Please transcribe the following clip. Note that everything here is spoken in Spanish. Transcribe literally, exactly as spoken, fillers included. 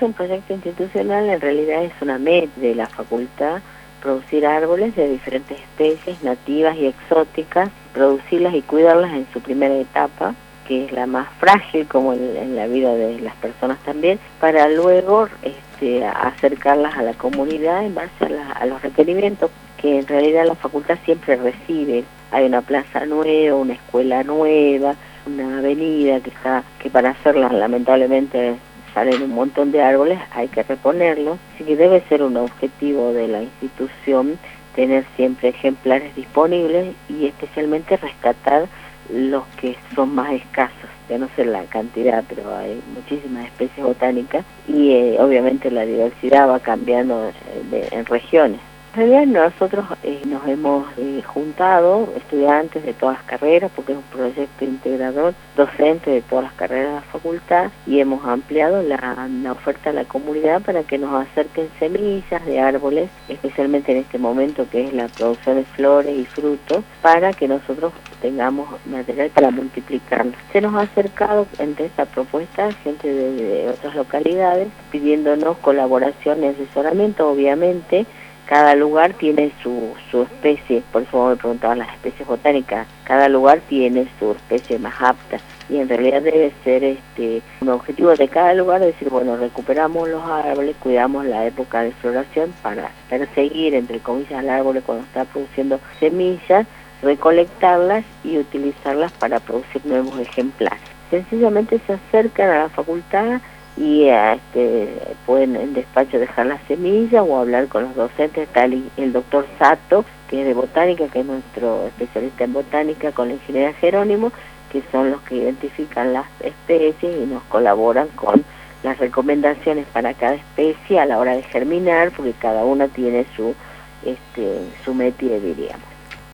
un proyecto institucional, en realidad es una meta de la facultad, producir árboles de diferentes especies nativas y exóticas, producirlas y cuidarlas en su primera etapa, que es la más frágil como en, en la vida de las personas también, para luego este, acercarlas a la comunidad en base a, la, a los requerimientos que en realidad la facultad siempre recibe. Hay una plaza nueva, una escuela nueva, una avenida que está que para hacerla lamentablemente salen un montón de árboles, hay que reponerlos, así que debe ser un objetivo de la institución tener siempre ejemplares disponibles y especialmente rescatar los que son más escasos, ya no sé la cantidad, pero hay muchísimas especies botánicas y eh, obviamente la diversidad va cambiando de, en regiones. En realidad nosotros eh, nos hemos eh, juntado estudiantes de todas las carreras, porque es un proyecto integrador, docentes de todas las carreras de la facultad, y hemos ampliado la, la oferta a la comunidad para que nos acerquen semillas de árboles, especialmente en este momento que es la producción de flores y frutos, para que nosotros tengamos material para multiplicarlos. Se nos ha acercado entre esta propuesta gente de, de otras localidades pidiéndonos colaboración y asesoramiento, obviamente. Cada lugar tiene su, su especie, por eso me preguntaban las especies botánicas, cada lugar tiene su especie más apta y en realidad debe ser este un objetivo de cada lugar, decir, bueno, recuperamos los árboles, cuidamos la época de floración para perseguir, entre comillas, al árbol cuando está produciendo semillas, recolectarlas y utilizarlas para producir nuevos ejemplares. Sencillamente se acercan a la facultad y este, pueden en despacho dejar las semillas o hablar con los docentes, tal y el doctor Sato, que es de botánica, que es nuestro especialista en botánica, con la ingeniera Jerónimo, que son los que identifican las especies y nos colaboran con las recomendaciones para cada especie a la hora de germinar, porque cada una tiene su, este, su métier, diríamos.